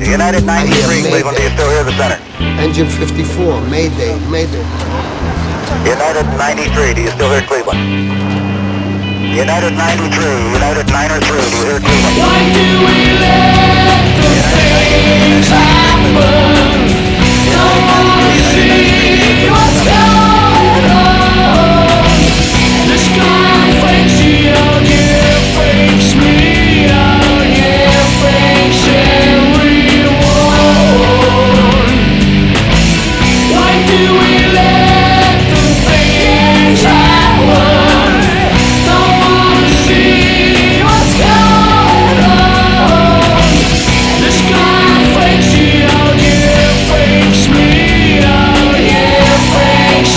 United 93, Cleveland, do you still hear the center? Engine 54, Mayday, Mayday. United 93, do you still hear Cleveland? United 93, United 93, do you hear Cleveland? Why do we let the things happen? Don't wanna see what's going on. This guy freaks you out, yeah, freaks me out, yeah, freaks everyone. Why do we let the things happen? Don't wanna see what's going on. This guy freaks you out, yeah, freaks me out, yeah, freaks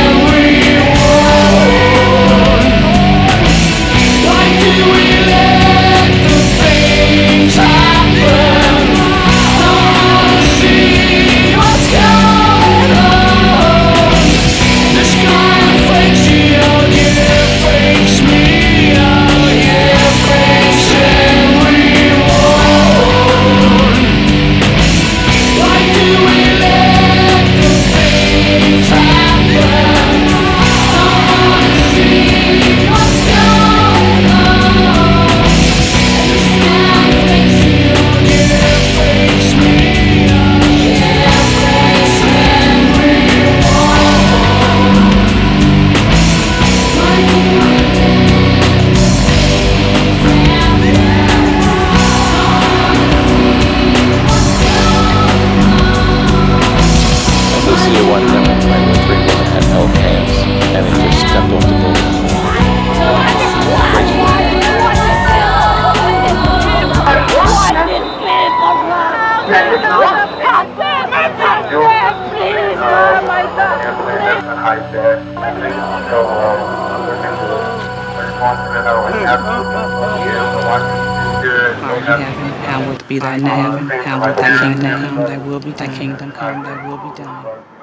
everyone. Why do we let the things happen? Don't wanna see what's going on. This guy freaks you out, yeah, freaks me out, yeah, freaks everyone. Why do we let the things happen? Don't wanna see what's going on. This guy freaks you out, yeah, freaks me out, yeah, freaks everyone. Why do we let the things This is one demonstrated where three women had held hands and it just stepped off the building. Hallowed be thy name, hallowed thy kingdom come, thy will be thy kingdom come, thy will be done.